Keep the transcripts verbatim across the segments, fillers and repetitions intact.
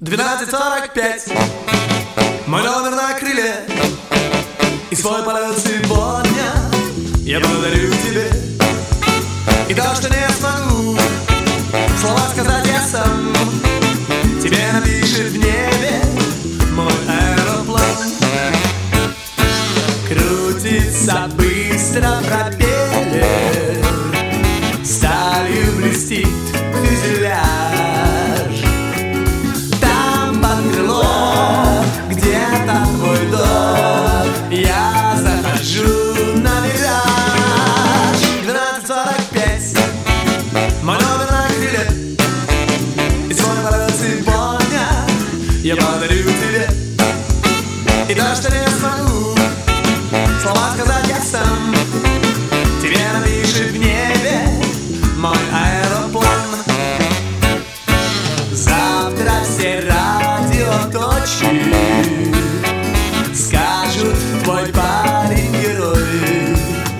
Двенадцать сорок пять. Мой номер на крыле, и свой полет сегодня я подарю тебе. И то, что не смогу слова сказать я сам, тебе напишет в небе мой аэроплан. Крутится быстро пропеллер, сталью блестит фюзеляж. Там под крылом где-то твой дом, я захожу на вираж. Двенадцать сорок пять. Мой номер на крыле, и свой полет сегодня я подарю тебе. И то, что не смогу слова сказать я сам, тебе напишет в небе мой аэроплан. Завтра все радиоточки скажут: твой парень герой.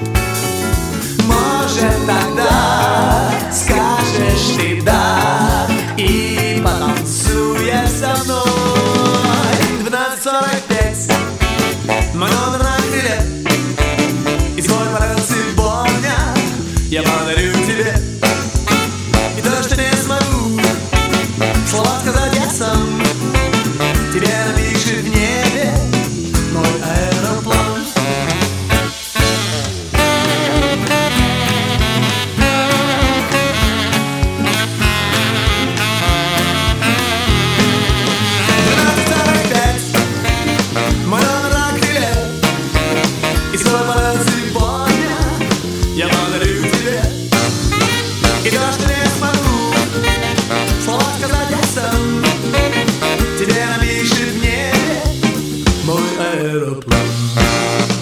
Может, тогда скажешь ты да и потанцуешь со мной. Двенадцать сорок пять. Мой номер на крыле, и свой полет сегодня я подарю тебе. И то, что не смогу слова сказать я сам, тебе напишет в небе мой аэроплан. Двенадцать сорок пять. Мой номер на крыле, и свой полет сегодня я подарю тебе. И то, что не смогу слова сказать я сам, тебе напишет в небе мой аэроплан.